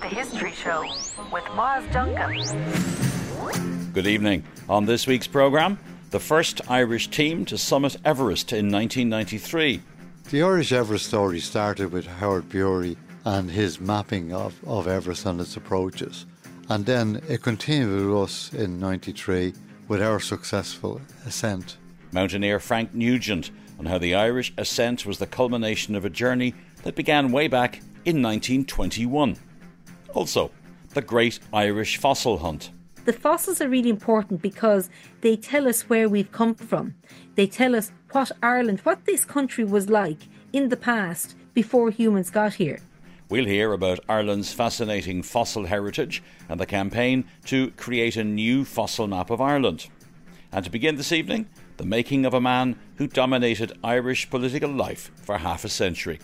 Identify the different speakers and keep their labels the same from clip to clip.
Speaker 1: The History Show with Maz Duncan.
Speaker 2: Good evening. On this week's programme, the first Irish team to summit Everest in 1993.
Speaker 3: The Irish Everest story started with Howard Bury and his mapping of Everest and its approaches. And then it continued with us in 93 with our successful ascent.
Speaker 2: Mountaineer Frank Nugent on how the Irish ascent was the culmination of a journey that began way back in 1921. Also, the Great Irish Fossil Hunt.
Speaker 4: The fossils are really important because they tell us where we've come from. They tell us what Ireland, what this country was like in the past before humans got here.
Speaker 2: We'll hear about Ireland's fascinating fossil heritage and the campaign to create a new fossil map of Ireland. And to begin this evening, the making of a man who dominated Irish political life for half a century.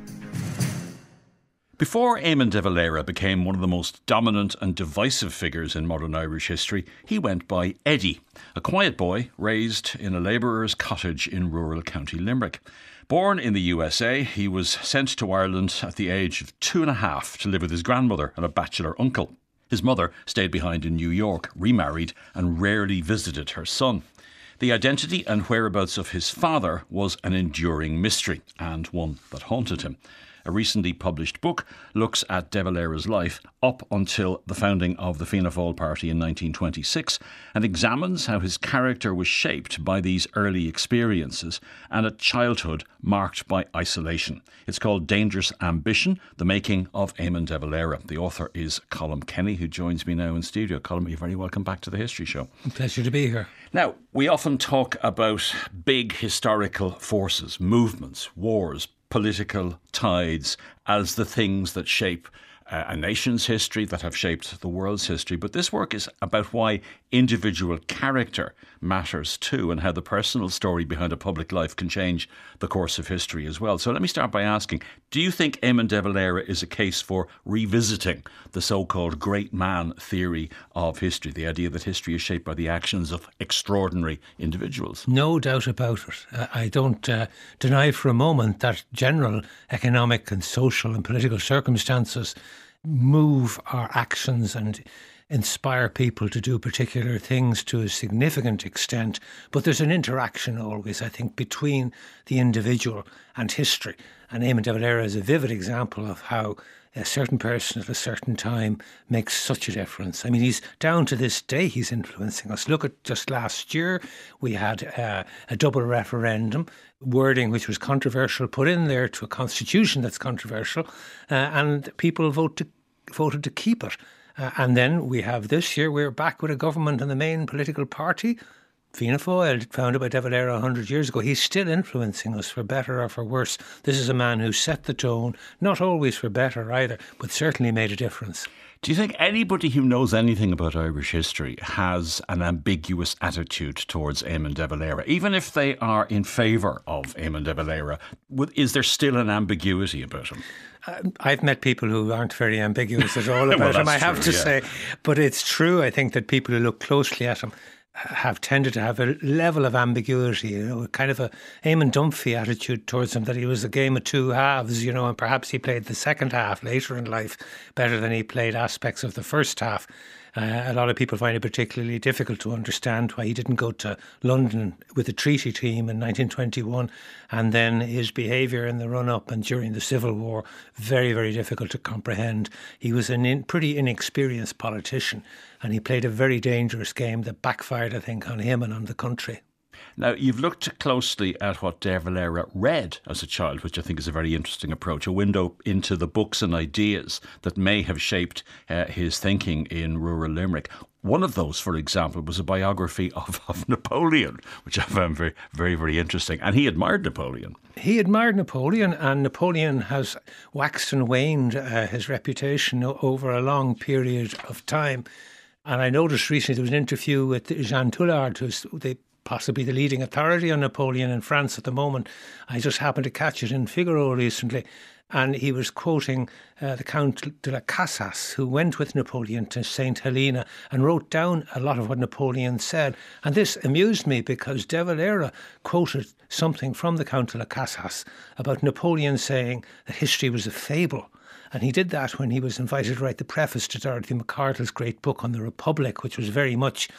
Speaker 2: Before Eamon de Valera became one of the most dominant and divisive figures in modern Irish history, he went by Eddie, a quiet boy raised in a labourer's cottage in rural County Limerick. Born in the USA, he was sent to Ireland at the age of 2.5 to live with his grandmother and a bachelor uncle. His mother stayed behind in New York, remarried, and rarely visited her son. The identity and whereabouts of his father was an enduring mystery, and one that haunted him. A recently published book looks at De Valera's life up until the founding of the Fianna Fáil party in 1926 and examines how his character was shaped by these early experiences and a childhood marked by isolation. It's called Dangerous Ambition, The Making of Eamon de Valera. The author is Colm Kenny, who joins me now in studio. Colm, you're very welcome back to The History Show.
Speaker 5: Pleasure to be here.
Speaker 2: Now, we often talk about big historical forces, movements, wars, political tides as the things that shape a nation's history, that have shaped the world's history. But this work is about why individual character matters too, and how the personal story behind a public life can change the course of history as well. So let me start by asking, do you think Eamon de Valera is a case for revisiting the so-called great man theory of history, the idea that history is shaped by the actions of extraordinary individuals?
Speaker 5: No doubt about it. I don't deny for a moment that general economic and social and political circumstances move our actions and inspire people to do particular things to a significant extent. But there's an interaction always, I think, between the individual and history. And Eamon de Valera is a vivid example of how a certain person at a certain time makes such a difference. I mean, he's down to this day, he's influencing us. Look at just last year, we had a double referendum, wording which was controversial, put in there to a constitution that's controversial, and people voted to keep it. And then we have this year, we're back with a government and the main political party, Fianna Fáil, founded by De Valera 100 years ago. He's still influencing us for better or for worse. This is a man who set the tone, not always for better either, but certainly made a difference.
Speaker 2: Do you think anybody who knows anything about Irish history has an ambiguous attitude towards Eamon de Valera? Even if they are in favour of Eamon de Valera, is there still an ambiguity about him?
Speaker 5: I've met people who aren't very ambiguous at all about him, I have to say. But it's true, I think, that people who look closely at him have tended to have a level of ambiguity, kind of a Eamon Dunphy attitude towards him, that he was a game of two halves, and perhaps he played the second half later in life better than he played aspects of the first half. A lot of people find it particularly difficult to understand why he didn't go to London with the treaty team in 1921, and then his behaviour in the run-up and during the Civil War, very, very difficult to comprehend. He was a pretty inexperienced politician, and he played a very dangerous game that backfired, I think, on him and on the country.
Speaker 2: Now, you've looked closely at what De Valera read as a child, which I think is a very interesting approach, a window into the books and ideas that may have shaped his thinking in rural Limerick. One of those, for example, was a biography of Napoleon, which I found very, very, very interesting. And he admired Napoleon.
Speaker 5: He admired Napoleon, and Napoleon has waxed and waned his reputation over a long period of time. And I noticed recently there was an interview with Jean Toulard, who's possibly the leading authority on Napoleon in France at the moment. I just happened to catch it in Figaro recently. And he was quoting the Count de la Casas, who went with Napoleon to St. Helena and wrote down a lot of what Napoleon said. And this amused me because De Valera quoted something from the Count de la Casas about Napoleon saying that history was a fable. And he did that when he was invited to write the preface to Dorothy McArdle's great book on the Republic, which was very much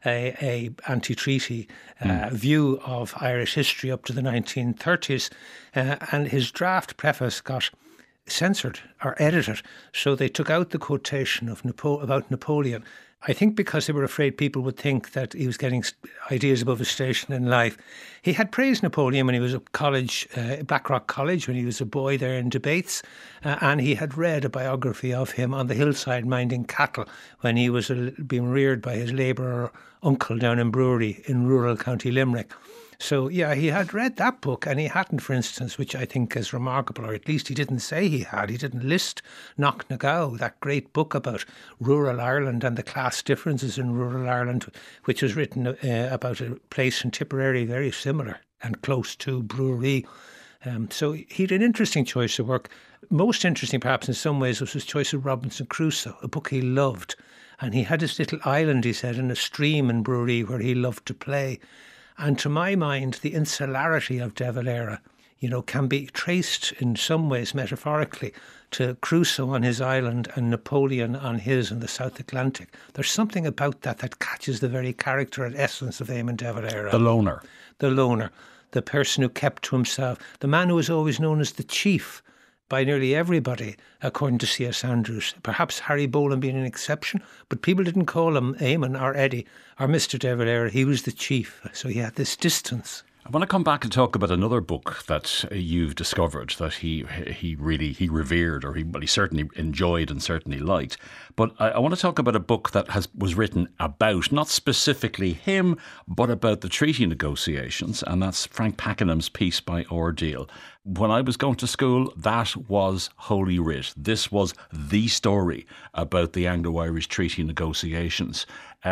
Speaker 5: a anti-treaty view of Irish history up to the 1930s. And his draft preface got censored or edited, so they took out the quotation of about Napoleon. I think because they were afraid people would think that he was getting ideas above his station in life. He had praised Napoleon when he was at college, Blackrock College, when he was a boy there in debates, and he had read a biography of him on the hillside minding cattle when he was being reared by his labourer uncle down in Brewery in rural County Limerick. So, yeah, he had read that book, and he hadn't, for instance, which I think is remarkable, or at least he didn't say he had. He didn't list Knock na Gau, that great book about rural Ireland and the class differences in rural Ireland, which was written about a place in Tipperary very similar and close to Brewery. So he had an interesting choice of work. Most interesting, perhaps, in some ways, was his choice of Robinson Crusoe, a book he loved. And he had his little island, he said, in a stream in Brewery where he loved to play. And to my mind, the insularity of De Valera, can be traced in some ways metaphorically to Crusoe on his island and Napoleon on his in the South Atlantic. There's something about that catches the very character and essence of Eamon De Valera.
Speaker 2: The loner.
Speaker 5: The loner. The person who kept to himself. The man who was always known as the chief by nearly everybody, according to C.S. Andrews. Perhaps Harry Bolan being an exception, but people didn't call him Eamon or Eddie or Mr. De Valera. He was the chief, so he had this distance.
Speaker 2: I want to come back and talk about another book that you've discovered that he revered, or he certainly enjoyed and certainly liked. But I want to talk about a book that was written about, not specifically him, but about the treaty negotiations, and that's Frank Pakenham's piece by Ordeal. When I was going to school, that was Holy Writ. This was the story about the Anglo-Irish treaty negotiations.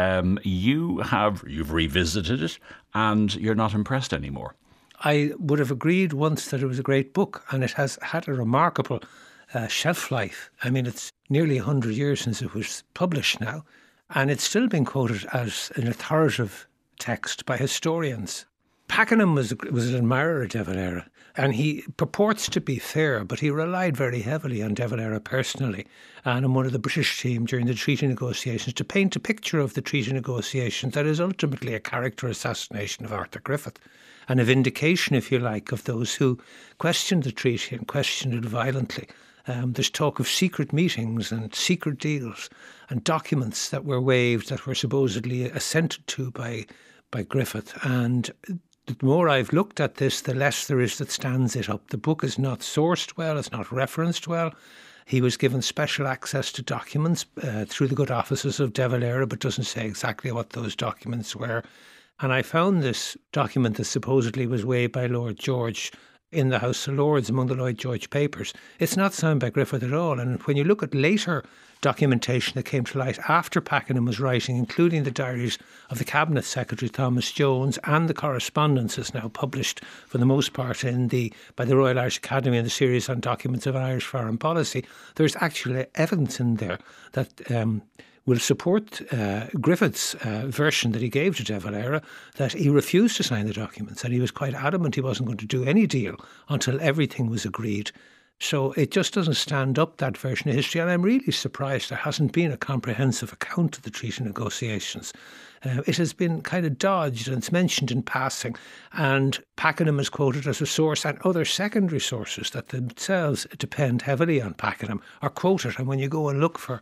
Speaker 2: You've revisited it, and you're not impressed anymore.
Speaker 5: I would have agreed once that it was a great book, and it has had a remarkable shelf life. I mean, it's nearly 100 years since it was published now, and it's still been quoted as an authoritative text by historians. Pakenham was an admirer of De Valera, and he purports to be fair, but he relied very heavily on De Valera personally and on one of the British team during the treaty negotiations to paint a picture of the treaty negotiations that is ultimately a character assassination of Arthur Griffith and a vindication, if you like, of those who questioned the treaty and questioned it violently. There's talk of secret meetings and secret deals and documents that were waived that were supposedly assented to by Griffith. And the more I've looked at this, the less there is that stands it up. The book is not sourced well, it's not referenced well. He was given special access to documents through the good offices of De Valera, but doesn't say exactly what those documents were. And I found this document that supposedly was waived by Lord George in the House of Lords among the Lloyd George papers. It's not signed by Griffith at all. And when you look at later documentation that came to light after Pakenham was writing, including the diaries of the Cabinet Secretary Thomas Jones and the correspondences now published for the most part by the Royal Irish Academy in the series on documents of Irish foreign policy, there's actually evidence in there that will support Griffith's version that he gave to De Valera, that he refused to sign the documents and he was quite adamant he wasn't going to do any deal until everything was agreed. So it just doesn't stand up, that version of history, and I'm really surprised there hasn't been a comprehensive account of the treaty negotiations. It has been kind of dodged and it's mentioned in passing, and Pakenham is quoted as a source, and other secondary sources that themselves depend heavily on Pakenham are quoted, and when you go and look for,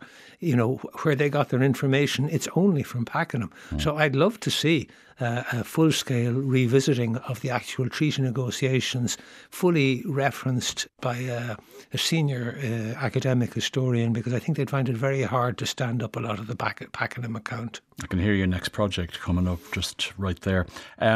Speaker 5: where they got their information, it's only from Pakenham. So I'd love to see a full-scale revisiting of the actual treaty negotiations, fully referenced by a senior academic historian, because I think they'd find it very hard to stand up a lot of the Pakenham account.
Speaker 2: I can hear your next project coming up just right there.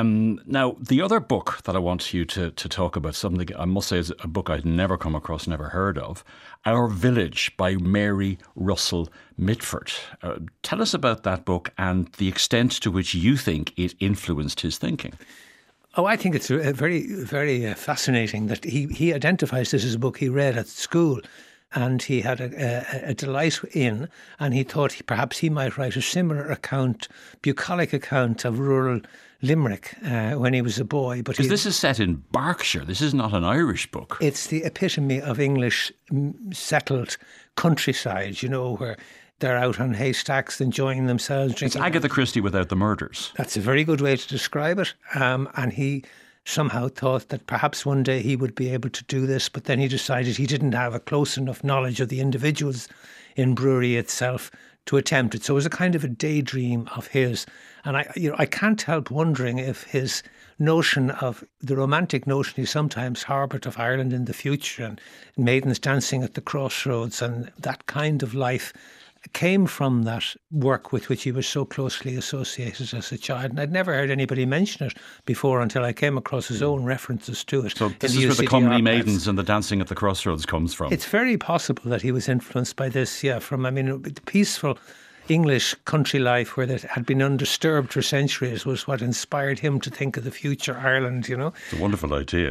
Speaker 2: Now, the other book that I want you to talk about, something I must say is a book I'd never come across, never heard of, Our Village by Mary Russell Mitford. Tell us about that book and the extent to which you think it influenced his thinking.
Speaker 5: Oh, I think it's very, very fascinating that he identifies this as a book he read at school. and he had a delight in, and he thought perhaps he might write a similar account, bucolic account of rural Limerick when he was a boy. But
Speaker 2: Because this is set in Berkshire. This is not an Irish book.
Speaker 5: it's the epitome of English settled countryside, where they're out on haystacks enjoying themselves.
Speaker 2: It's
Speaker 5: Drinking.
Speaker 2: Agatha Christie without the murders.
Speaker 5: That's a very good way to describe it. And he somehow thought that perhaps one day he would be able to do this, but then he decided he didn't have a close enough knowledge of the individuals in Brewery itself to attempt it. So it was a kind of a daydream of his. And I can't help wondering if his notion of the romantic notion he sometimes harboured of Ireland in the future and maidens dancing at the crossroads and that kind of life came from that work with which he was so closely associated as a child. And I'd never heard anybody mention it before until I came across his own references to it.
Speaker 2: So this is where the comely maidens and the dancing at the crossroads comes from.
Speaker 5: It's very possible that he was influenced by this, from, the peaceful English country life where that had been undisturbed for centuries was what inspired him to think of the future Ireland,
Speaker 2: It's a wonderful idea,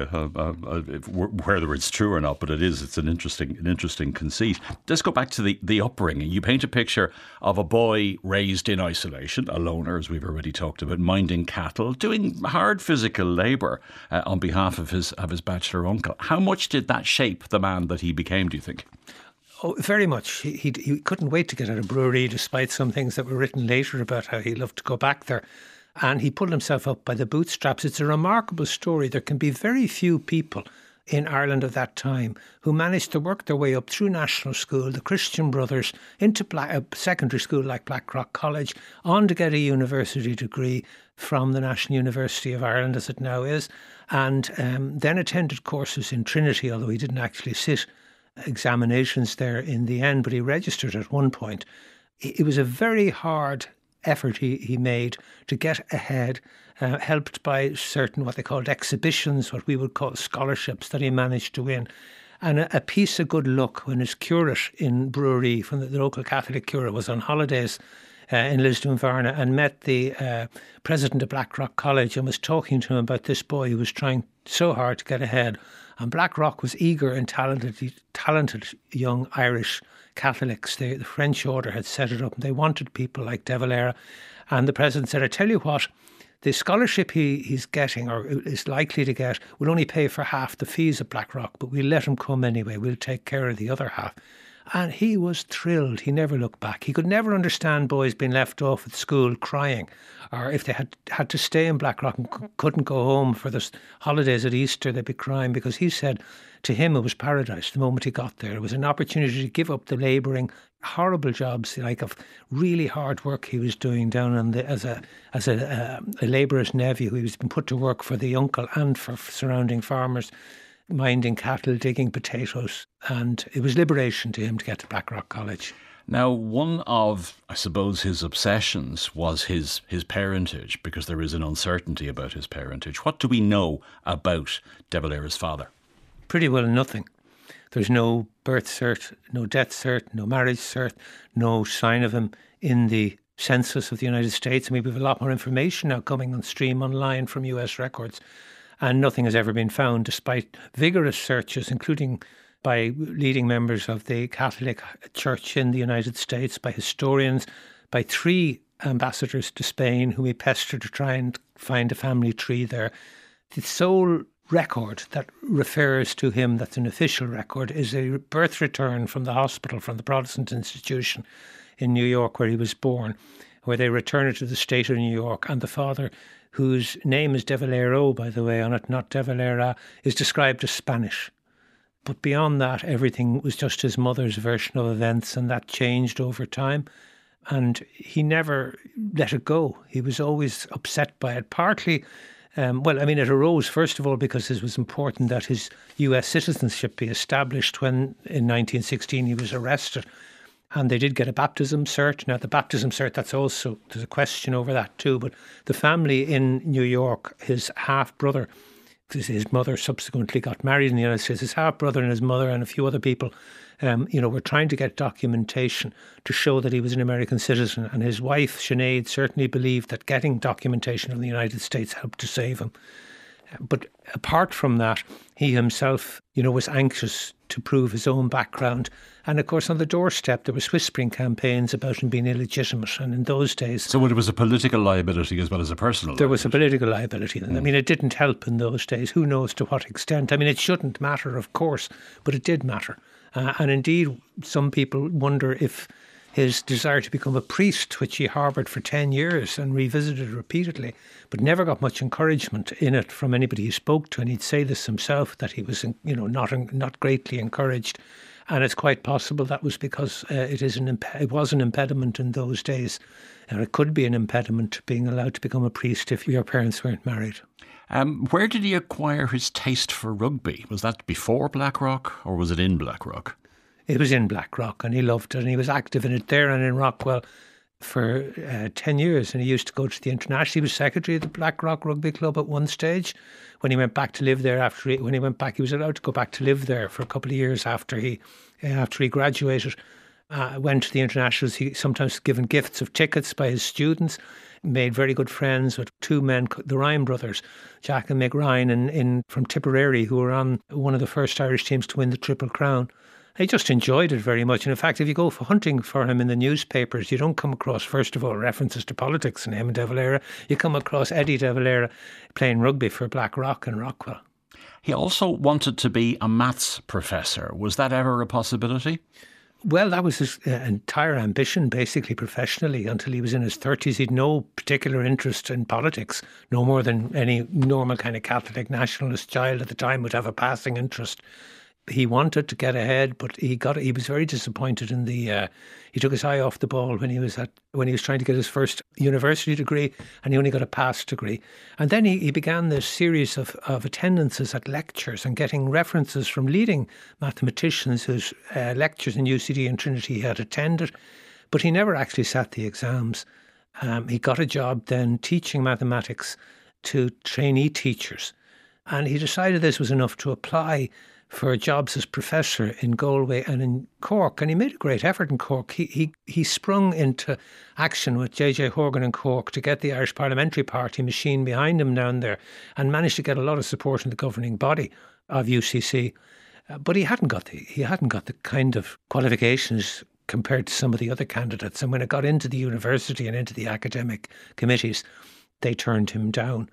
Speaker 2: whether it's true or not, but it's an interesting conceit. Let's go back to the upbringing. You paint a picture of a boy raised in isolation, a loner, as we've already talked about, minding cattle, doing hard physical labour on behalf of his bachelor uncle. How much did that shape the man that he became, do you think?
Speaker 5: Oh, very much. He couldn't wait to get out of Brewery, despite some things that were written later about how he loved to go back there. And he pulled himself up by the bootstraps. It's a remarkable story. There can be very few people in Ireland of that time who managed to work their way up through national school, the Christian Brothers, into secondary school like Blackrock College, on to get a university degree from the National University of Ireland, as it now is, and then attended courses in Trinity, although he didn't actually sit examinations there in the end, but he registered at one point. It was a very hard effort he made to get ahead, helped by certain what they called exhibitions, what we would call scholarships that he managed to win. And a piece of good luck when his curate in Brewery, from the local Catholic curate, was on holidays in Lisdoonvarna and met the president of Blackrock College and was talking to him about this boy who was trying so hard to get ahead. And Blackrock was eager and talented young Irish Catholics. The French order had set it up and they wanted people like De Valera. And the president said, I tell you what, the scholarship he's getting or is likely to get will only pay for half the fees at Blackrock, but we'll let him come anyway. We'll take care of the other half. And he was thrilled. He never looked back. He could never understand boys being left off at school crying, or if they had to stay in Blackrock and couldn't go home for the holidays at Easter, they'd be crying, because he said to him it was paradise the moment he got there. It was an opportunity to give up the labouring, horrible jobs like of really hard work he was doing down on as a labourer's nephew. He was been put to work for the uncle and for surrounding farmers, minding cattle, digging potatoes, and it was liberation to him to get to Blackrock College.
Speaker 2: Now, one of, I suppose, his obsessions was his parentage, because there is an uncertainty about his parentage. What do we know about De Valera's father?
Speaker 5: Pretty well nothing. There's no birth cert, no death cert, no marriage cert, no sign of him in the census of the United States. I mean, we have a lot more information now coming on stream online from US records, and nothing has ever been found, despite vigorous searches, including by leading members of the Catholic Church in the United States, by historians, by 3 ambassadors to Spain who we pestered to try and find a family tree there. The sole record that refers to him, that's an official record, is a birth return from the hospital, from the Protestant institution in New York where he was born, where they return it to the state of New York, and the father, whose name is De Valero, by the way, on it, not De Valera, is described as Spanish. But beyond that, everything was just his mother's version of events, and that changed over time. And he never let it go. He was always upset by it. Partly, it arose, first of all, because it was important that his US citizenship be established when, in 1916, he was arrested. And they did get a baptism cert. Now, the baptism cert, there's a question over that too. But the family in New York, his half-brother, because his mother subsequently got married in the United States, his half-brother and his mother and a few other people, were trying to get documentation to show that he was an American citizen. And his wife, Sinead, certainly believed that getting documentation from the United States helped to save him. But apart from that, he himself, was anxious to prove his own background. And of course, on the doorstep, there was whispering campaigns about him being illegitimate. And in those days...
Speaker 2: So it was a political liability as well as a personal liability.
Speaker 5: There was a political liability. I mean, it didn't help in those days. Who knows to what extent? I mean, it shouldn't matter, of course, but it did matter. And indeed, some people wonder if his desire to become a priest, which he harboured for 10 years and revisited repeatedly, but never got much encouragement in it from anybody he spoke to. And he'd say this himself, that he was, not greatly encouraged. And it's quite possible that was because it was an impediment in those days. And it could be an impediment to being allowed to become a priest if your parents weren't married.
Speaker 2: Where did he acquire his taste for rugby? Was that before Blackrock or was it in Blackrock?
Speaker 5: It was in Blackrock, and he loved it, and he was active in it there and in Rockwell for 10 years. And he used to go to the international. He was secretary of the Blackrock Rugby Club at one stage. When he went back to live there he was allowed to go back to live there for a couple of years after he graduated. Went to the internationals. He sometimes given gifts of tickets by his students. Made very good friends with two men, the Ryan brothers, Jack and Mick Ryan, from Tipperary, who were on one of the first Irish teams to win the Triple Crown. He just enjoyed it very much. And in fact, if you go for hunting for him in the newspapers, you don't come across, first of all, references to politics in him and De Valera. You come across Eddie De Valera playing rugby for Blackrock and Rockwell.
Speaker 2: He also wanted to be a maths professor. Was that ever a possibility?
Speaker 5: Well, that was his entire ambition, basically, professionally, until he was in his 30s. He'd no particular interest in politics, no more than any normal kind of Catholic nationalist child at the time would have a passing interest. He wanted to get ahead, but he was very disappointed in he took his eye off the ball when he was trying to get his first university degree, and he only got a pass degree. And then he began this series of attendances at lectures and getting references from leading mathematicians whose lectures in UCD and Trinity he had attended, but he never actually sat the exams. He got a job then teaching mathematics to trainee teachers, and he decided this was enough to apply for jobs as professor in Galway and in Cork, and he made a great effort in Cork. He sprung into action with J.J. Horgan in Cork to get the Irish Parliamentary Party machine behind him down there, and managed to get a lot of support in the governing body of UCC. But he hadn't got the kind of qualifications compared to some of the other candidates. And when it got into the university and into the academic committees, they turned him down.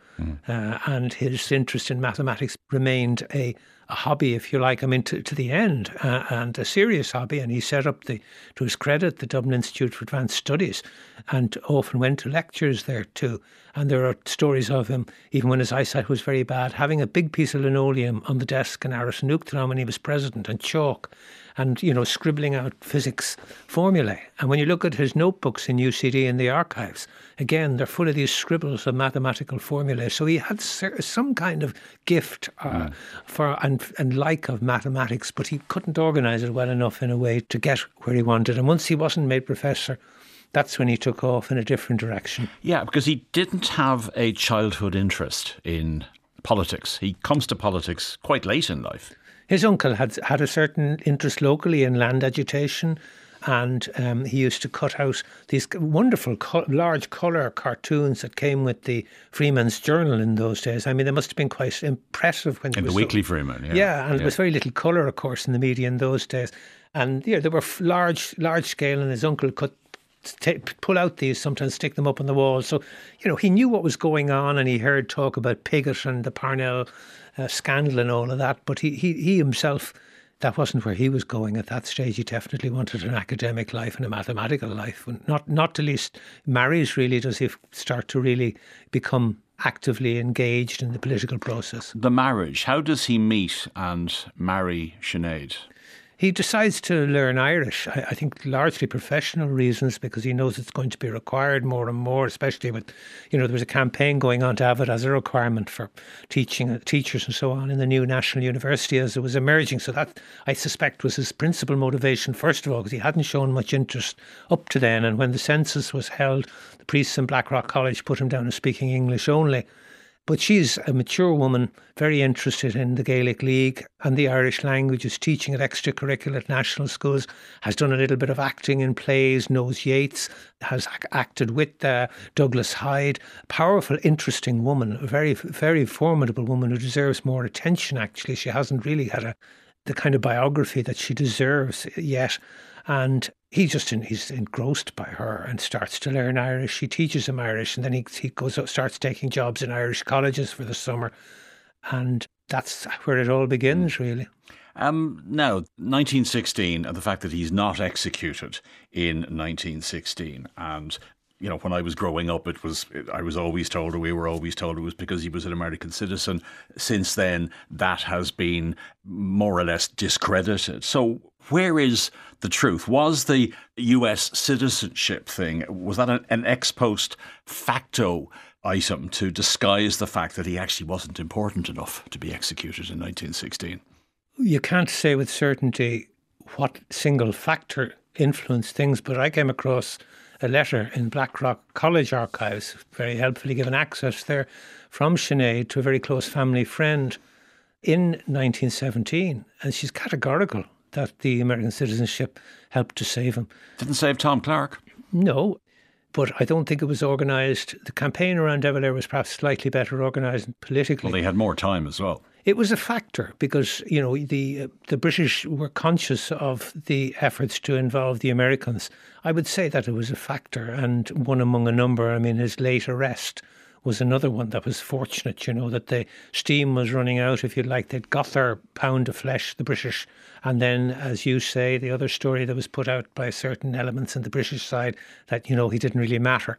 Speaker 5: And his interest in mathematics remained a hobby, if you like, to the end, and a serious hobby. And he set up, to his credit, the Dublin Institute for Advanced Studies, and often went to lectures there too. And there are stories of him, even when his eyesight was very bad, having a big piece of linoleum on the desk in Áras an Uachtaráin when he was president, and chalk, and, scribbling out physics formulae. And when you look at his notebooks in UCD in the archives, again, they're full of these scribbles of mathematical formulae. So he had some kind of gift for and like of mathematics, but he couldn't organise it well enough in a way to get where he wanted. And once he wasn't made professor, that's when he took off in a different direction.
Speaker 2: Yeah, because he didn't have a childhood interest in politics. He comes to politics quite late in life.
Speaker 5: His uncle had a certain interest locally in land agitation, and he used to cut out these wonderful large colour cartoons that came with the Freeman's Journal in those days. I mean, they must have been quite impressive. In
Speaker 2: the Weekly Freeman, yeah.
Speaker 5: Yeah, and there was very little colour, of course, in the media in those days. And they were large scale, and his uncle could pull out these, sometimes stick them up on the wall. So, he knew what was going on, and he heard talk about Pigott and the Parnell scandal and all of that. But he himself, that wasn't where he was going at that stage. He definitely wanted an academic life and a mathematical life. And not to least marries, really, does he start to really become actively engaged in the political process.
Speaker 2: The marriage, how does he meet and marry Sinead?
Speaker 5: He decides to learn Irish, I think largely professional reasons, because he knows it's going to be required more and more, especially with, there was a campaign going on to have it as a requirement for teachers and so on in the new National University as it was emerging. So that, I suspect, was his principal motivation, first of all, because he hadn't shown much interest up to then. And when the census was held, the priests in Blackrock College put him down as speaking English only. But she's a mature woman, very interested in the Gaelic League and the Irish language, is teaching at extracurricular at national schools, has done a little bit of acting in plays, knows Yeats, has acted with Douglas Hyde. Powerful, interesting woman, a very, very formidable woman who deserves more attention, actually. She hasn't really had the kind of biography that she deserves yet. And he's engrossed by her and starts to learn Irish. She teaches him Irish, and then he starts taking jobs in Irish colleges for the summer. And that's where it all begins, really.
Speaker 2: Now, 1916, and the fact that he's not executed in 1916, and when I was growing up, I was always told, or we were always told, it was because he was an American citizen. Since then, that has been more or less discredited. So where is the truth? Was the US citizenship thing, was that an ex post facto item to disguise the fact that he actually wasn't important enough to be executed in 1916?
Speaker 5: You can't say with certainty what single factor influenced things, but I came across a letter in Blackrock College archives, very helpfully given access there, from Sinead to a very close family friend in 1917. And she's categorical that the American citizenship helped to save him.
Speaker 2: Didn't save Tom Clark?
Speaker 5: No, but I don't think it was organised. The campaign around De Valera was perhaps slightly better organised politically.
Speaker 2: Well, they had more time as well.
Speaker 5: It was a factor because, the British were conscious of the efforts to involve the Americans. I would say that it was a factor, and one among a number. I mean, his late arrest was another one that was fortunate, that the steam was running out, if you like. They'd got their pound of flesh, the British. And then, as you say, the other story that was put out by certain elements in the British side that, he didn't really matter.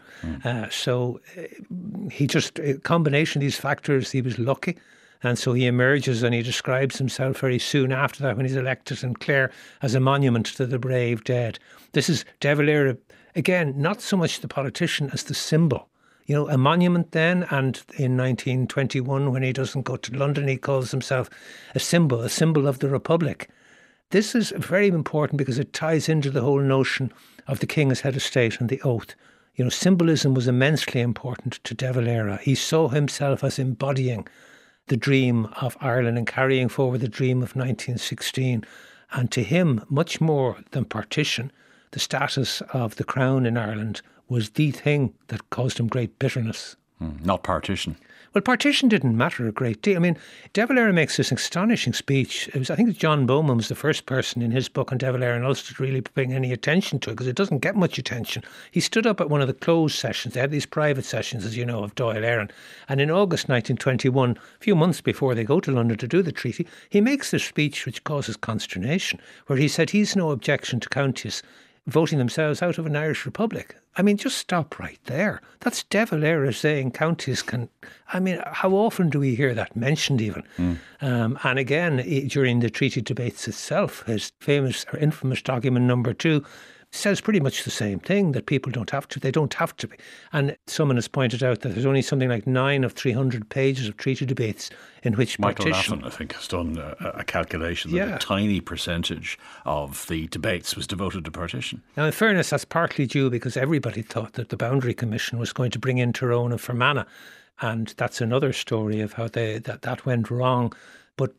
Speaker 5: So he just, a combination of these factors, he was lucky. And so he emerges and he describes himself very soon after that when he's elected in Clare as a monument to the brave dead. This is De Valera, again, not so much the politician as the symbol. A monument then, and in 1921 when he doesn't go to London, he calls himself a symbol of the Republic. This is very important because it ties into the whole notion of the king as head of state and the oath. Symbolism was immensely important to De Valera. He saw himself as embodying the dream of Ireland and carrying forward the dream of 1916. And to him, much more than partition, the status of the crown in Ireland was the thing that caused him great bitterness.
Speaker 2: Not partition.
Speaker 5: Well, partition didn't matter a great deal. I mean, De Valera makes this astonishing speech. I think John Bowman was the first person in his book on De Valera and Ulster to really bring any attention to it, because it doesn't get much attention. He stood up at one of the closed sessions. They had these private sessions, as you know, of Dáil Éireann. And in August 1921, a few months before they go to London to do the treaty, he makes this speech which causes consternation, where he said he's no objection to counties voting themselves out of an Irish Republic. I mean, just stop right there. That's De Valera saying counties can... I mean, how often do we hear that mentioned even? And again, during the treaty debates itself, his famous or infamous document number 2 says pretty much the same thing, that people don't have to. They don't have to be. And someone has pointed out that there's only something like 9 of 300 pages of treaty debates in which
Speaker 2: Michael
Speaker 5: partition...
Speaker 2: Laffan, I think, has done a calculation that a tiny percentage of the debates was devoted to partition.
Speaker 5: Now, in fairness, that's partly due because everybody thought that the Boundary Commission was going to bring in Tyrone and Fermanagh. And that's another story of how that went wrong. But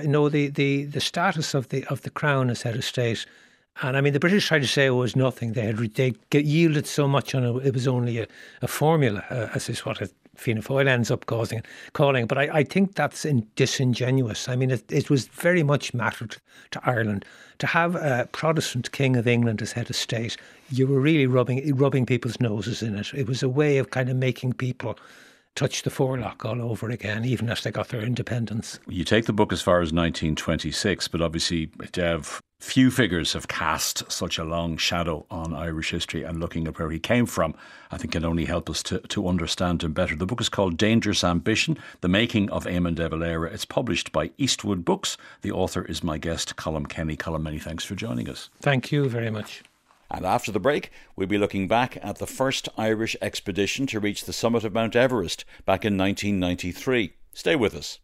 Speaker 5: the status of the Crown as head of state... And I mean, the British tried to say it was nothing. They yielded so much on it. It was only a formula, as is what Fianna Fáil ends up calling it. But I think that's disingenuous. I mean, it was very much mattered to Ireland to have a Protestant king of England as head of state. You were really rubbing people's noses in it. It was a way of kind of making people touch the forelock all over again, even as they got their independence.
Speaker 2: You take the book as far as 1926, but obviously, Dev, few figures have cast such a long shadow on Irish history, and looking at where he came from, I think can only help us to understand him better. The book is called Dangerous Ambition, The Making of Eamon de Valera. It's published by Eastwood Books. The author is my guest, Colm Kenny. Colm, many thanks for joining us.
Speaker 5: Thank you very much.
Speaker 2: And after the break, we'll be looking back at the first Irish expedition to reach the summit of Mount Everest back in 1993. Stay with us.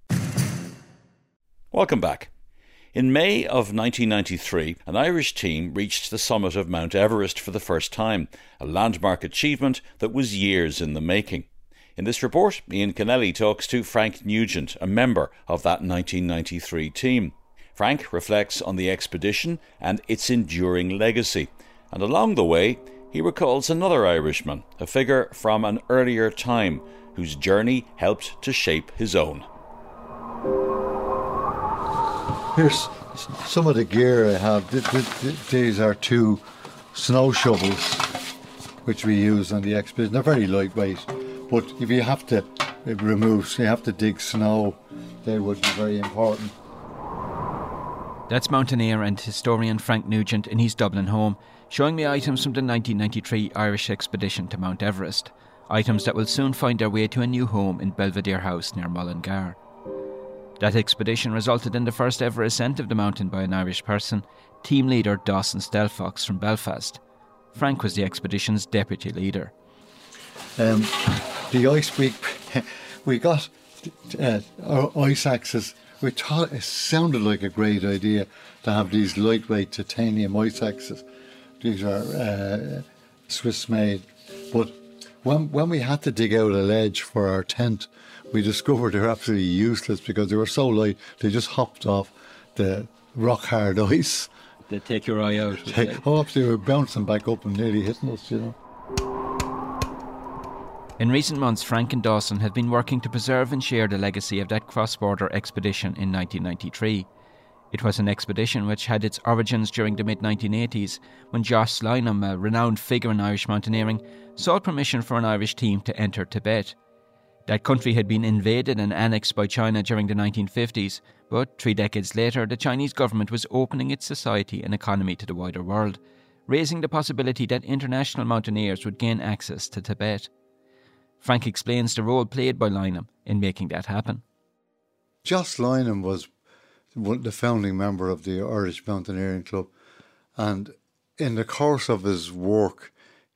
Speaker 2: Welcome back. In May of 1993, an Irish team reached the summit of Mount Everest for the first time, a landmark achievement that was years in the making. In this report, Ian Kennelly talks to Frank Nugent, a member of that 1993 team. Frank reflects on the expedition and its enduring legacy. And along the way, he recalls another Irishman, a figure from an earlier time, whose journey helped to shape his own.
Speaker 3: Here's some of the gear I have. These are 2 snow shovels, which we use on the expedition. They're very lightweight, but if you have to dig snow, they would be very important.
Speaker 6: That's mountaineer and historian Frank Nugent in his Dublin home, showing me items from the 1993 Irish expedition to Mount Everest. Items that will soon find their way to a new home in Belvedere House near Mullingar. That expedition resulted in the first ever ascent of the mountain by an Irish person, team leader Dawson Stelfox from Belfast. Frank was the expedition's deputy leader.
Speaker 3: The ice we got our ice axes. We thought it sounded like a great idea to have these lightweight titanium ice axes. These are Swiss made, but when we had to dig out a ledge for our tent, we discovered they were absolutely useless because they were so light. They just hopped off the rock hard ice.
Speaker 6: They take your eye out.
Speaker 3: They were bouncing back up and nearly hitting us,
Speaker 6: In recent months, Frank and Dawson have been working to preserve and share the legacy of that cross-border expedition in 1993. It was an expedition which had its origins during the mid-1980s, when Joss Lynham, a renowned figure in Irish mountaineering, sought permission for an Irish team to enter Tibet. That country had been invaded and annexed by China during the 1950s, but 3 decades later, the Chinese government was opening its society and economy to the wider world, raising the possibility that international mountaineers would gain access to Tibet. Frank explains the role played by Lynham in making that happen.
Speaker 3: Joss Lynham was the founding member of the Irish Mountaineering Club, and in the course of his work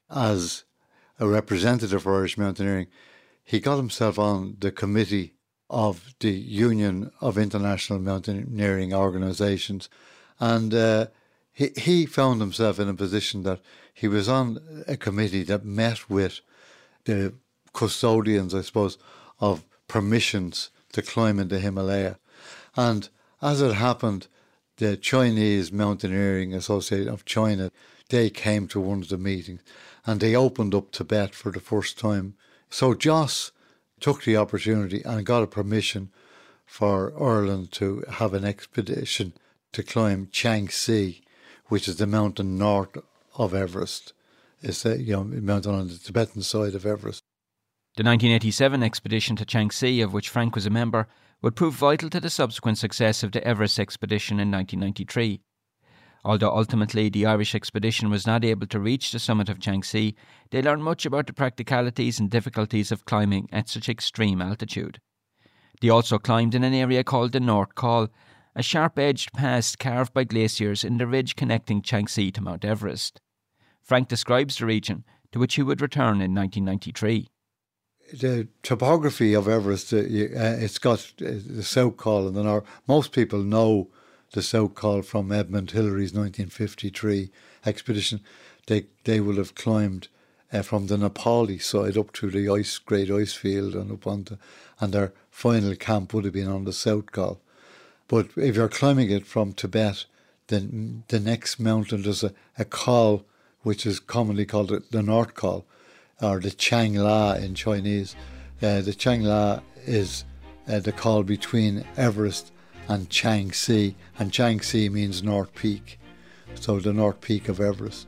Speaker 3: as a representative for Irish mountaineering, he got himself on the committee of the Union of International Mountaineering Organisations, and he found himself in a position that he was on a committee that met with the custodians, I suppose, of permissions to climb in the Himalaya. And as it happened, the Chinese Mountaineering Association of China, they came to one of the meetings and they opened up Tibet for the first time. So Joss took the opportunity and got a permission for Ireland to have an expedition to climb Changxi, which is the mountain north of Everest. It's a mountain on the Tibetan side of Everest.
Speaker 6: The 1987 expedition to Changxi, of which Frank was a member, would prove vital to the subsequent success of the Everest expedition in 1993. Although ultimately the Irish expedition was not able to reach the summit of Changxi, they learned much about the practicalities and difficulties of climbing at such extreme altitude. They also climbed in an area called the North Col, a sharp-edged pass carved by glaciers in the ridge connecting Changxi to Mount Everest. Frank describes the region, to which he would return in 1993.
Speaker 3: The topography of Everest, it's got the South Col and the North. Most people know the South Col from Edmund Hillary's 1953 expedition. They will have climbed from the Nepali side up to the great ice field and up onto, and their final camp would have been on the South Col. But if you're climbing it from Tibet, then the next mountain, there's a col which is commonly called the North Col, or the Changla in Chinese. The Changla is the col between Everest and Changxi, and Changxi means North Peak, so the North Peak of Everest.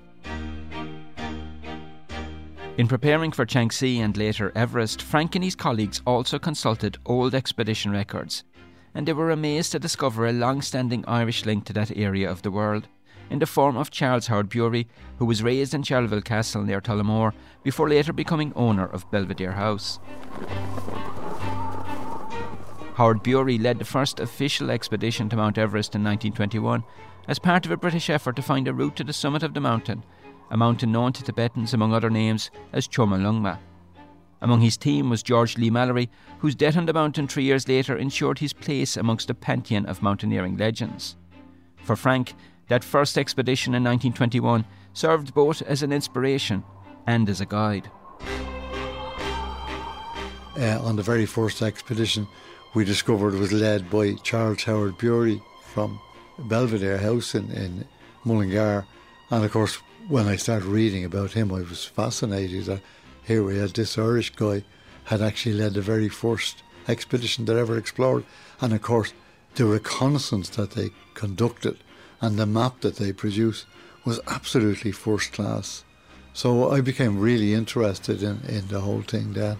Speaker 6: In preparing for Changxi and later Everest, Frank and his colleagues also consulted old expedition records, and they were amazed to discover a long-standing Irish link to that area of the world, in the form of Charles Howard Bury, who was raised in Charleville Castle near Tullamore before later becoming owner of Belvedere House. Howard Bury led the first official expedition to Mount Everest in 1921 as part of a British effort to find a route to the summit of the mountain, a mountain known to Tibetans among other names as Chomolungma. Among his team was George Lee Mallory, whose death on the mountain 3 years later ensured his place amongst the pantheon of mountaineering legends. For Frank, that first expedition in 1921 served both as an inspiration and as a guide.
Speaker 3: on the very first expedition, we discovered was led by Charles Howard Bury from Belvedere House in Mullingar. And of course, when I started reading about him, I was fascinated that here we had this Irish guy had actually led the very first expedition that ever explored. And of course, the reconnaissance that they conducted and the map that they produced was absolutely first class. So I became really interested in the whole thing then.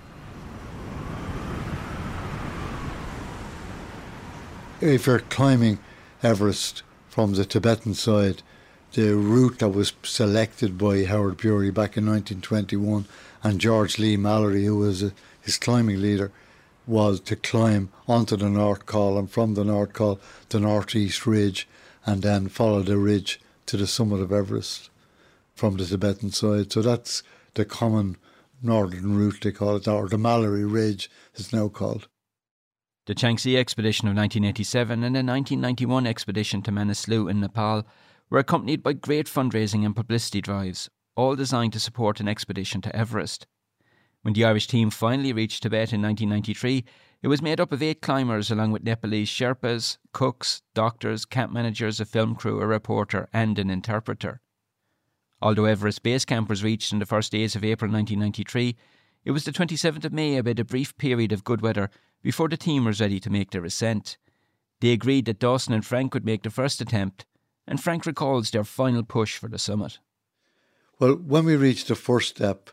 Speaker 3: If you're climbing Everest from the Tibetan side, the route that was selected by Howard Bury back in 1921 and George Lee Mallory, who was his climbing leader, was to climb onto the North Col and from the North Col the Northeast Ridge and then follow the ridge to the summit of Everest from the Tibetan side. So that's the common northern route, they call it, or the Mallory Ridge it's now called.
Speaker 6: The Changsi expedition of 1987 and the 1991 expedition to Manaslu in Nepal were accompanied by great fundraising and publicity drives, all designed to support an expedition to Everest. When the Irish team finally reached Tibet in 1993, it was made up of 8 climbers along with Nepalese Sherpas, cooks, doctors, camp managers, a film crew, a reporter and an interpreter. Although Everest Base Camp was reached in the first days of April 1993, it was the 27th of May amid a brief period of good weather before the team was ready to make their ascent. They agreed that Dawson and Frank would make the first attempt, and Frank recalls their final push for the summit.
Speaker 3: Well, when we reached the first step,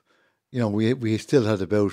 Speaker 3: we still had about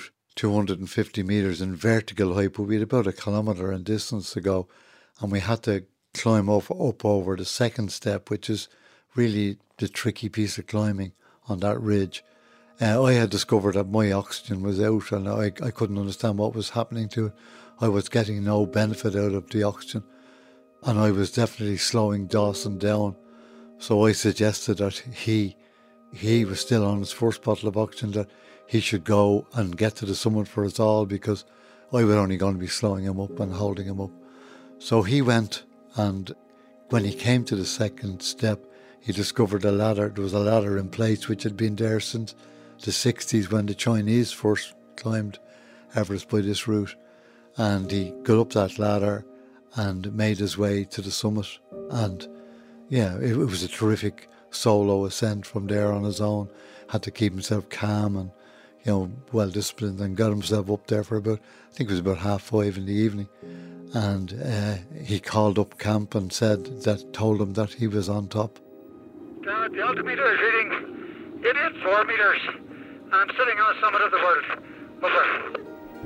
Speaker 3: 250 metres in vertical height, but we had about 1 kilometre in distance to go, and we had to climb up over the second step, which is really the tricky piece of climbing on that ridge. I had discovered that my oxygen was out and I couldn't understand what was happening to it. I was getting no benefit out of the oxygen and I was definitely slowing Dawson down. So I suggested that he was still on his first bottle of oxygen, that he should go and get to the summit for us all, because I was only going to be slowing him up and holding him up. So he went, and when he came to the second step, he discovered a ladder. There was a ladder in place which had been there since the 60s when the Chinese first climbed Everest by this route. And he got up that ladder and made his way to the summit. And yeah, it was a terrific solo ascent from there on his own. Had to keep himself calm and, well disciplined, and got himself up there for about, I think it was about 5:30 in the evening. And he called up camp and told them that he was on top.
Speaker 7: The altimeter is reading 84 metres. I'm sitting on the summit of the world. Over.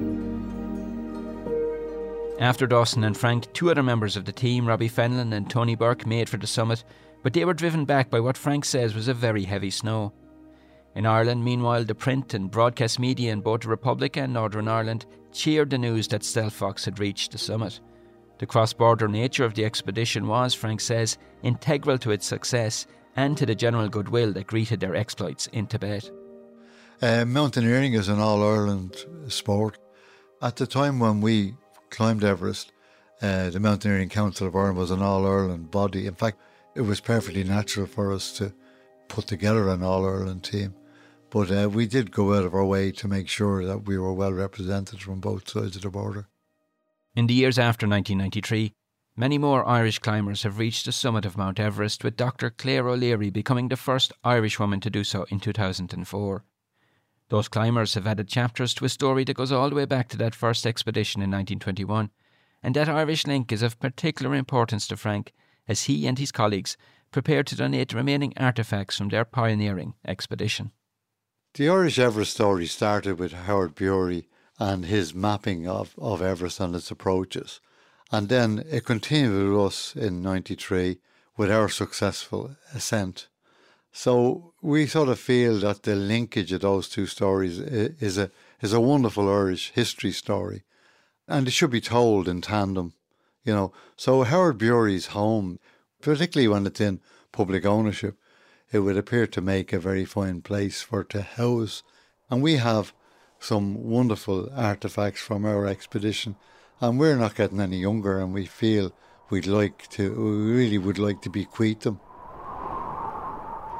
Speaker 6: After Dawson and Frank, 2 other members of the team, Robbie Fenlon and Tony Burke, made for the summit, but they were driven back by what Frank says was a very heavy snow. In Ireland, meanwhile, the print and broadcast media in both the Republic and Northern Ireland cheered the news that Stealth Fox had reached the summit. The cross-border nature of the expedition was, Frank says, integral to its success and to the general goodwill that greeted their exploits in Tibet.
Speaker 3: Mountaineering is an all-Ireland sport. At the time when we climbed Everest, the Mountaineering Council of Ireland was an all-Ireland body. In fact, it was perfectly natural for us to put together an all-Ireland team. But we did go out of our way to make sure that we were well represented from both sides of the border.
Speaker 6: In the years after 1993, many more Irish climbers have reached the summit of Mount Everest, with Dr. Claire O'Leary becoming the first Irish woman to do so in 2004. Those climbers have added chapters to a story that goes all the way back to that first expedition in 1921, and that Irish link is of particular importance to Frank as he and his colleagues prepare to donate the remaining artefacts from their pioneering expedition.
Speaker 3: The Irish Everest story started with Howard Bury and his mapping of Everest and its approaches. And then it continued with us in 93 with our successful ascent. So we sort of feel that the linkage of those two stories is a wonderful Irish history story. And it should be told in tandem, So Howard Bury's home, particularly when it's in public ownership, it would appear to make a very fine place for it to house. And we have some wonderful artefacts from our expedition, and we're not getting any younger, and we feel we really would like to bequeath them.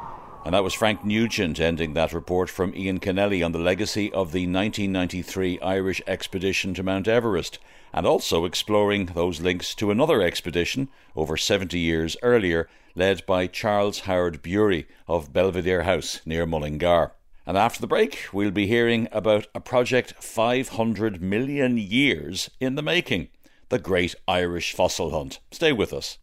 Speaker 2: And that was Frank Nugent ending that report from Ian Kennelly on the legacy of the 1993 Irish expedition to Mount Everest, and also exploring those links to another expedition over 70 years earlier, led by Charles Howard Bury of Belvedere House near Mullingar. And after the break, we'll be hearing about a project 500 million years in the making, the Great Irish Fossil Hunt. Stay with us.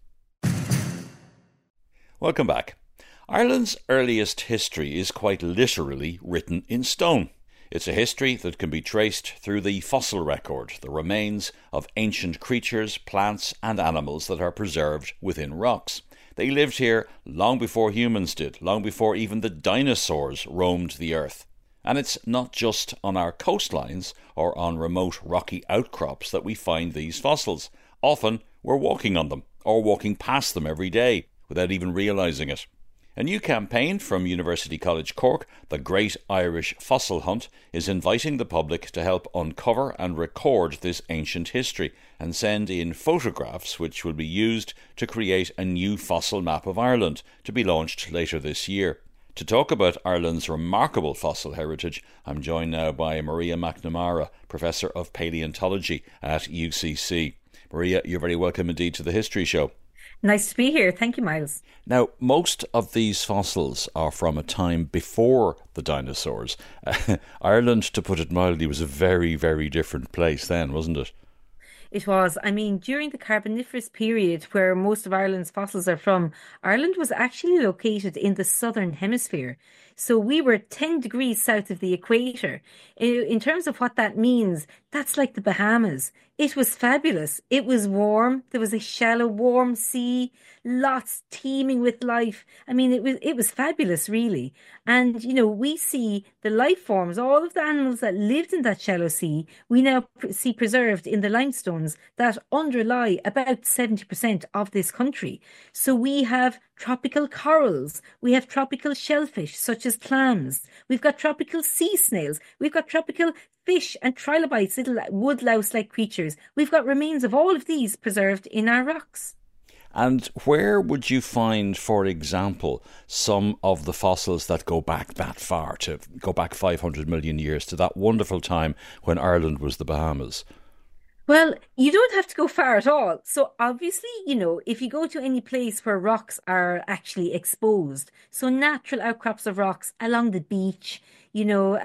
Speaker 2: Welcome back. Ireland's earliest history is quite literally written in stone. It's a history that can be traced through the fossil record, the remains of ancient creatures, plants and animals that are preserved within rocks. They lived here long before humans did, long before even the dinosaurs roamed the earth. And it's not just on our coastlines or on remote rocky outcrops that we find these fossils. Often we're walking on them or walking past them every day without even realising it. A new campaign from University College Cork, the Great Irish Fossil Hunt, is inviting the public to help uncover and record this ancient history and send in photographs which will be used to create a new fossil map of Ireland to be launched later this year. To talk about Ireland's remarkable fossil heritage, I'm joined now by Maria McNamara, Professor of Paleontology at UCC. Maria, you're very welcome indeed to the History Show.
Speaker 4: Nice to be here. Thank you, Miles.
Speaker 2: Now, most of these fossils are from a time before the dinosaurs. Ireland, to put it mildly, was a very, very different place then, wasn't it?
Speaker 4: It was. I mean, during the Carboniferous period, where most of Ireland's fossils are from, Ireland was actually located in the southern hemisphere. So we were 10 degrees south of the equator. In terms of what that means, that's like the Bahamas. It was fabulous. It was warm. There was a shallow, warm sea, lots teeming with life. I mean, it was fabulous, really. And, you know, we see the life forms, all of the animals that lived in that shallow sea, we now see preserved in the limestones that underlie about 70% of this country. So we have tropical corals, we have tropical shellfish such as clams, we've got tropical sea snails, we've got tropical fish and trilobites, little woodlouse-like creatures. We've got remains of all of these preserved in our rocks.
Speaker 2: And where would you find, for example, some of the fossils that go back that far, to go back 500 million years to that wonderful time when Ireland was the Bahamas?
Speaker 4: Well, you don't have to go far at all. So obviously, you know, if you go to any place where rocks are actually exposed, so natural outcrops of rocks along the beach, you know,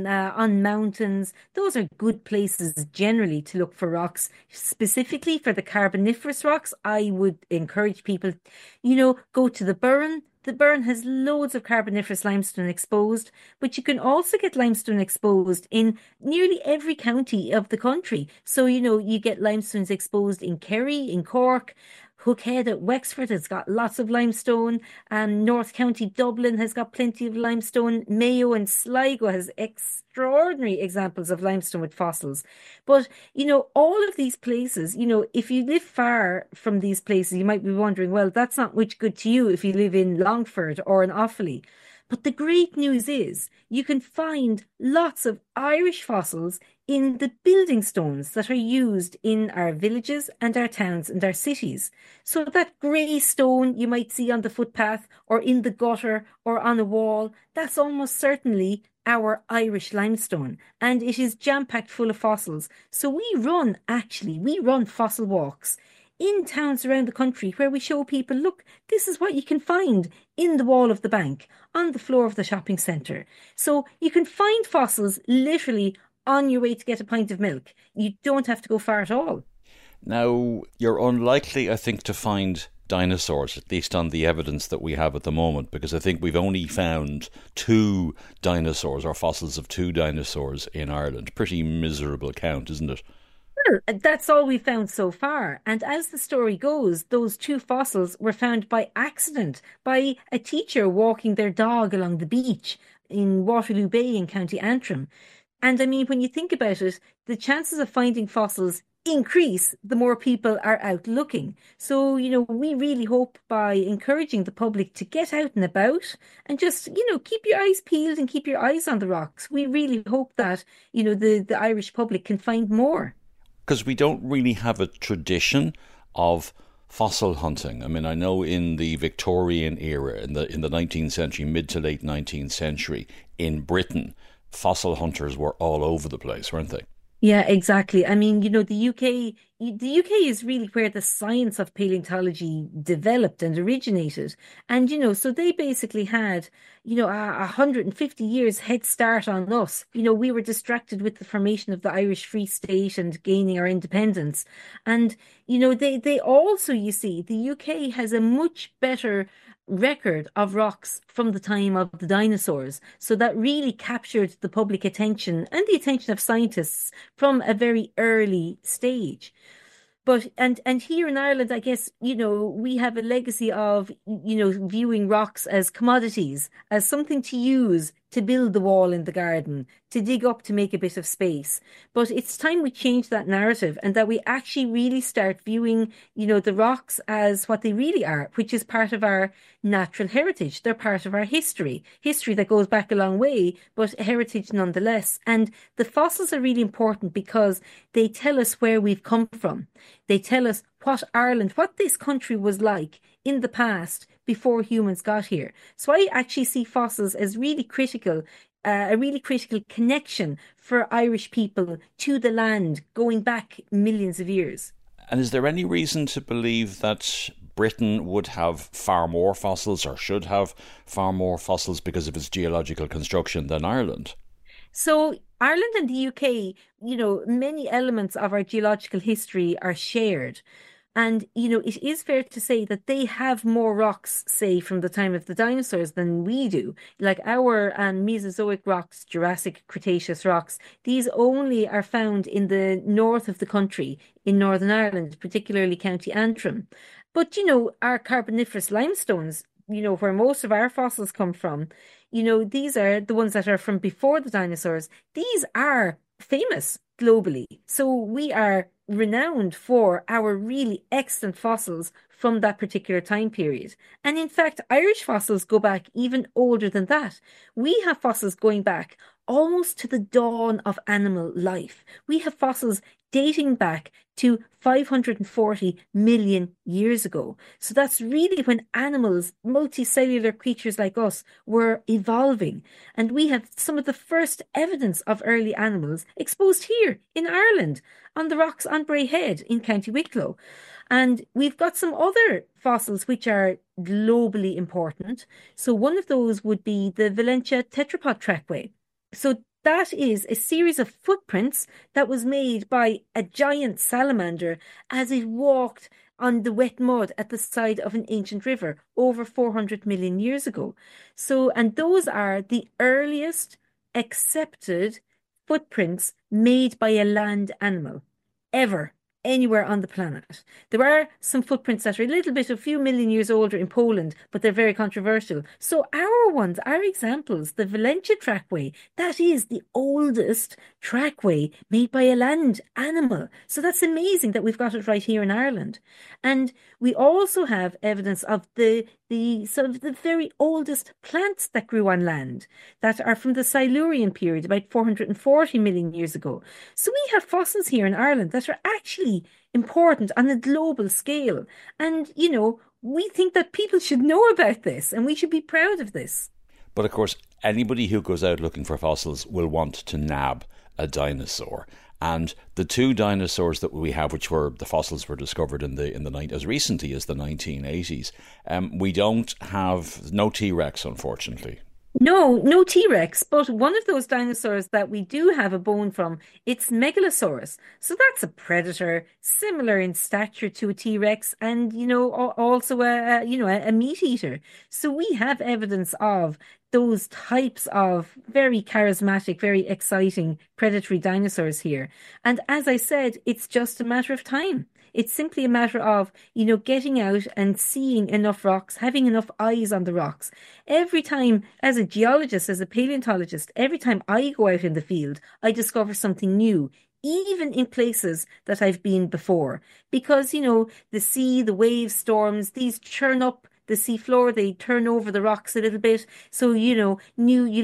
Speaker 4: on mountains, those are good places generally to look for rocks. Specifically for the Carboniferous rocks, I would encourage people, you know, go to the Burren. The Burren has loads of Carboniferous limestone exposed, but you can also get limestone exposed in nearly every county of the country. So, you know, you get limestones exposed in Kerry, in Cork, Hookhead at Wexford has got lots of limestone, and North County Dublin has got plenty of limestone. Mayo and Sligo has extraordinary examples of limestone with fossils. But, you know, all of these places, you know, if you live far from these places, you might be wondering, well, that's not much good to you if you live in Longford or in Offaly. But the great news is you can find lots of Irish fossils in the building stones that are used in our villages and our towns and our cities. So that grey stone you might see on the footpath or in the gutter or on a wall, that's almost certainly our Irish limestone, and it is jam-packed full of fossils. So we run fossil walks in towns around the country where we show people, look, this is what you can find in the wall of the bank, on the floor of the shopping centre. So you can find fossils literally on your way to get a pint of milk. You don't have to go far at all.
Speaker 2: Now, you're unlikely, I think, to find dinosaurs, at least on the evidence that we have at the moment, because I think we've only found 2 dinosaurs or fossils of 2 dinosaurs in Ireland. Pretty miserable count, isn't it?
Speaker 4: Well, that's all we've found so far. And as the story goes, those 2 fossils were found by accident by a teacher walking their dog along the beach in Waterloo Bay in County Antrim. And I mean, when you think about it, the chances of finding fossils increase the more people are out looking. So, you know, we really hope by encouraging the public to get out and about and just, you know, keep your eyes peeled and keep your eyes on the rocks. We really hope that, you know, the Irish public can find more.
Speaker 2: Because we don't really have a tradition of fossil hunting. I mean, I know in the Victorian era, in the 19th century, mid to late 19th century, in Britain, fossil hunters were all over the place, weren't they?
Speaker 4: Yeah, exactly. I mean, the UK is really where the science of paleontology developed and originated. And, so they basically had, 150 years head start on us. We were distracted with the formation of the Irish Free State and gaining our independence. And, they also, you see, the UK has a much better record of rocks from the time of the dinosaurs. So that really captured the public attention and the attention of scientists from a very early stage. But and here in Ireland, I guess, we have a legacy of, viewing rocks as commodities, as something to use to build the wall in the garden, to dig up to make a bit of space. But it's time we change that narrative and that we actually really start viewing, the rocks as what they really are, which is part of our natural heritage. They're part of our history that goes back a long way, but heritage nonetheless. And the fossils are really important because they tell us where we've come from. They tell us what this country was like in the past before humans got here. So I actually see fossils as really critical, a really critical connection for Irish people to the land going back millions of years.
Speaker 2: And is there any reason to believe that Britain would have far more fossils or should have far more fossils because of its geological construction than Ireland?
Speaker 4: So Ireland and the UK, many elements of our geological history are shared. And, it is fair to say that they have more rocks, say, from the time of the dinosaurs than we do. Like our Mesozoic rocks, Jurassic, Cretaceous rocks, these only are found in the north of the country, in Northern Ireland, particularly County Antrim. But, our Carboniferous limestones, where most of our fossils come from, these are the ones that are from before the dinosaurs. These are famous globally. So we are renowned for our really excellent fossils from that particular time period. And in fact, Irish fossils go back even older than that. We have fossils going back almost to the dawn of animal life. We have fossils dating back to 540 million years ago. So that's really when animals, multicellular creatures like us, were evolving. And we have some of the first evidence of early animals exposed here in Ireland on the rocks on Bray Head in County Wicklow. And we've got some other fossils which are globally important. So one of those would be the Valentia tetrapod trackway. So that is a series of footprints that was made by a giant salamander as it walked on the wet mud at the side of an ancient river over 400 million years ago. So, and those are the earliest accepted footprints made by a land animal ever anywhere on the planet. There are some footprints that are a few million years older in Poland, but they're very controversial. So our examples, the Valentia trackway, that is the oldest trackway made by a land animal. So that's amazing that we've got it right here in Ireland. And we also have evidence of the sort of the very oldest plants that grew on land that are from the Silurian period, about 440 million years ago. So we have fossils here in Ireland that are actually important on a global scale. And, we think that people should know about this and we should be proud of this.
Speaker 2: But of course, anybody who goes out looking for fossils will want to nab a dinosaur. And the two dinosaurs that we have, the fossils were discovered in the as recently as the 1980s, we don't have no T-Rex, unfortunately.
Speaker 4: No T-Rex, but one of those dinosaurs that we do have a bone from, it's Megalosaurus. So that's a predator, similar in stature to a T-Rex, and also a meat eater. So we have evidence of those types of very charismatic, very exciting predatory dinosaurs here. And as I said, it's just a matter of time. It's simply a matter of, getting out and seeing enough rocks, having enough eyes on the rocks. Every time, as a geologist, as a paleontologist, every time I go out in the field, I discover something new, even in places that I've been before. Because, the sea, the waves, storms, these churn up the seafloor, they turn over the rocks a little bit. So, you'll get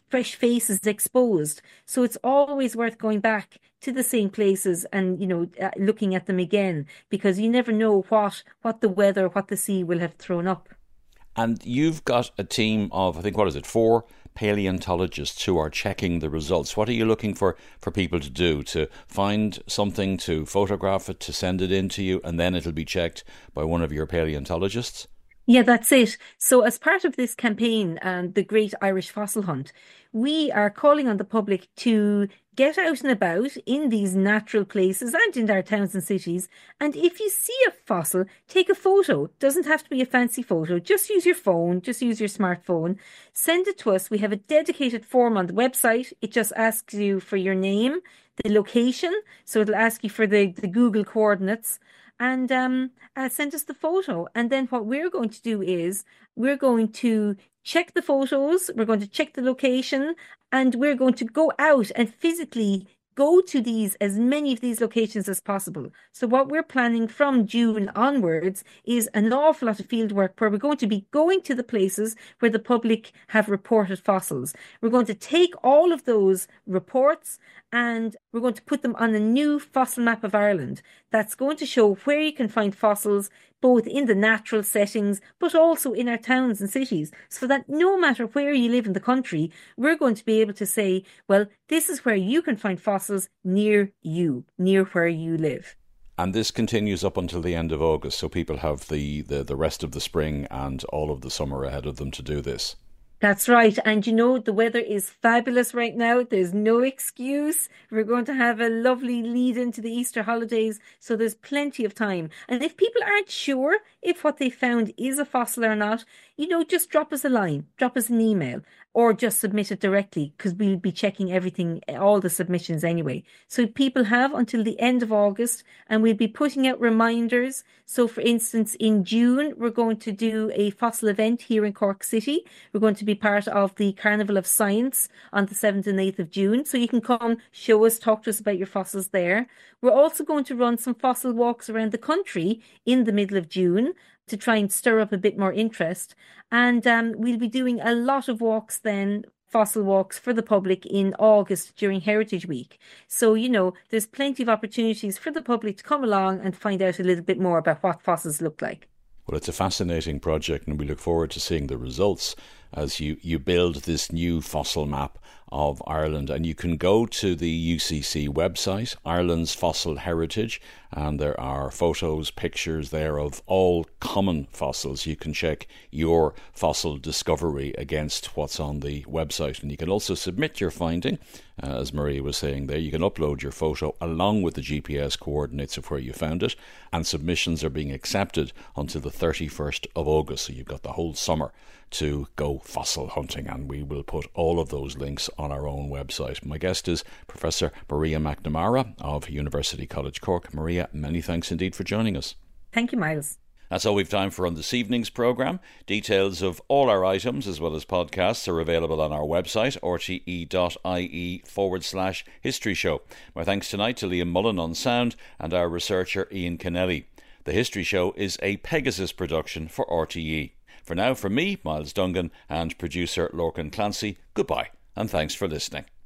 Speaker 4: fresh faces exposed. So it's always worth going back to the same places and, looking at them again, because you never know what the weather, what the sea will have thrown up.
Speaker 2: And you've got a team of, I think, 4 paleontologists who are checking the results. What are you looking for people to do? To find something, to photograph it, to send it in to you, and then it'll be checked by one of your paleontologists?
Speaker 4: Yeah, that's it. So as part of this campaign and the Great Irish Fossil Hunt, we are calling on the public to get out and about in these natural places and in our towns and cities. And if you see a fossil, take a photo. It doesn't have to be a fancy photo. Just use your phone, just use your smartphone. Send it to us. We have a dedicated form on the website. It just asks you for your name, the location. So it'll ask you for the Google coordinates. And send us the photo. And then what we're going to do is we're going to check the photos, we're going to check the location, and we're going to go out and physically go to as many of these locations as possible. So what we're planning from June onwards is an awful lot of field work where we're going to be going to the places where the public have reported fossils. We're going to take all of those reports and we're going to put them on a new fossil map of Ireland that's going to show where you can find fossils, both in the natural settings, but also in our towns and cities, so that no matter where you live in the country, we're going to be able to say, well, this is where you can find fossils near you, near where you live.
Speaker 2: And this continues up until the end of August, so people have the rest of the spring and all of the summer ahead of them to do this.
Speaker 4: That's right. And the weather is fabulous right now. There's no excuse. We're going to have a lovely lead into the Easter holidays. So there's plenty of time. And if people aren't sure if what they found is a fossil or not, just drop us a line, drop us an email, or just submit it directly, because we'll be checking everything, all the submissions anyway. So people have until the end of August, and we'll be putting out reminders. So for instance, in June, we're going to do a fossil event here in Cork City. We're going to be part of the Carnival of Science on the 7th and 8th of June. So you can come, show us, talk to us about your fossils there. We're also going to run some fossil walks around the country in the middle of June to try and stir up a bit more interest. And we'll be doing a lot of walks then, fossil walks for the public in August during Heritage Week. So, there's plenty of opportunities for the public to come along and find out a little bit more about what fossils look like.
Speaker 2: Well, it's a fascinating project, and we look forward to seeing the results as you build this new fossil map of Ireland. And you can go to the UCC website, Ireland's Fossil Heritage, and there are photos, pictures there of all common fossils. You can check your fossil discovery against what's on the website, and you can also submit your finding. As Maria was saying there, you can upload your photo along with the GPS coordinates of where you found it, and submissions are being accepted until the 31st of August, so you've got the whole summer to go fossil hunting, and we will put all of those links on our own website. My guest is Professor Maria McNamara of University College Cork. Maria, many thanks indeed for joining us.
Speaker 4: Thank you, Miles.
Speaker 2: That's all we've time for on this evening's programme. Details of all our items as well as podcasts are available on our website, rte.ie/history show. My thanks tonight to Liam Mullen on sound and our researcher Ian Kennelly. The History Show is a Pegasus production for RTE. For now, from me, Miles Dungan, and producer Lorcan Clancy, goodbye and thanks for listening.